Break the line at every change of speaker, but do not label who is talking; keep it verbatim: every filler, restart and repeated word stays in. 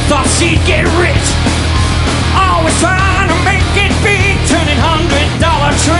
thought she'd get rich. Always trying to make it big, turning hundred dollar